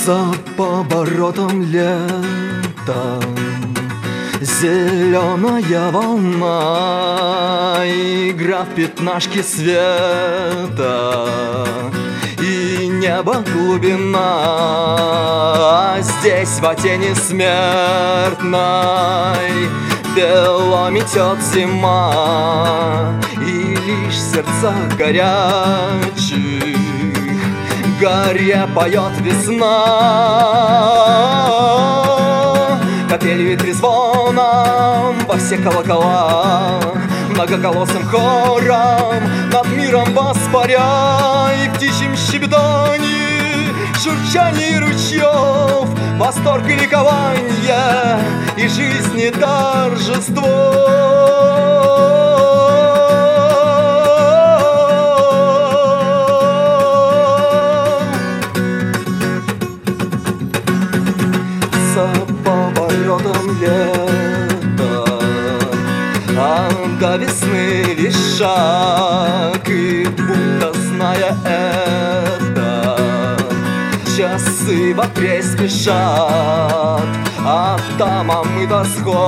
За поворотом лета зеленая волна, игра в пятнашки света и небо глубина. А здесь во тени смертной бело метет зима, и лишь в сердцах горячих горе поет весна. Капелью и трезвоном во все колокола, многоголосым хором над миром воспаря, и в птичьем щебетании, журчании ручьев, восторг и ликование, и жизни торжество. За поворотом лета, а до весны лишь шаг, и будто зная это, часы в апрель спешат, а там омыто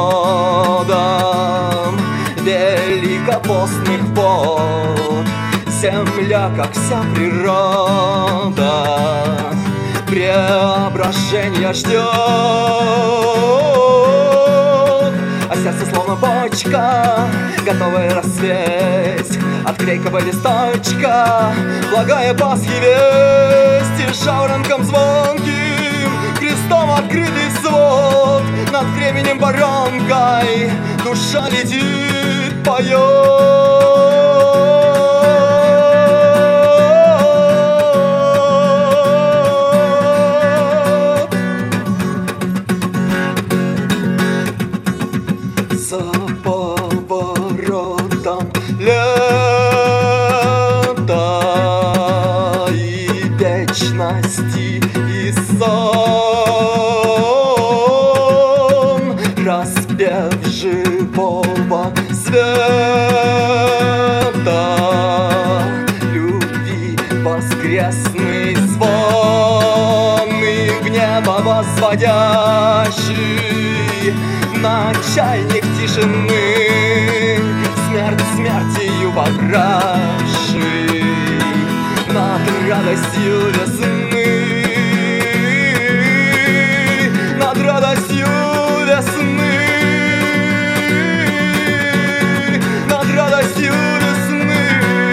сходом великопостных вод. Земля, как вся природа, преображения ждет, а сердце словно бочка, готовая расцветь от клейкого листочка. Благая Пасхи весть, и жаворонком звонким, крестом открытый свод, над временем воронкой душа летит, поет. За поворотом лета и вечности, и сон, распев живого света, любви воскресный звон, и в небо возводящий начальник тишины, смерть смертью погравший над радостью весны, над радостью весны, над радостью весны.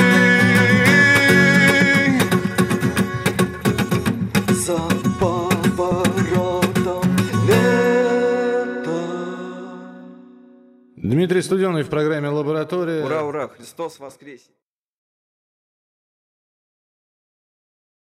За поворотом лета. Дмитрий Студеный в программе «Лаборатория». Ура, ура, Христос воскресе!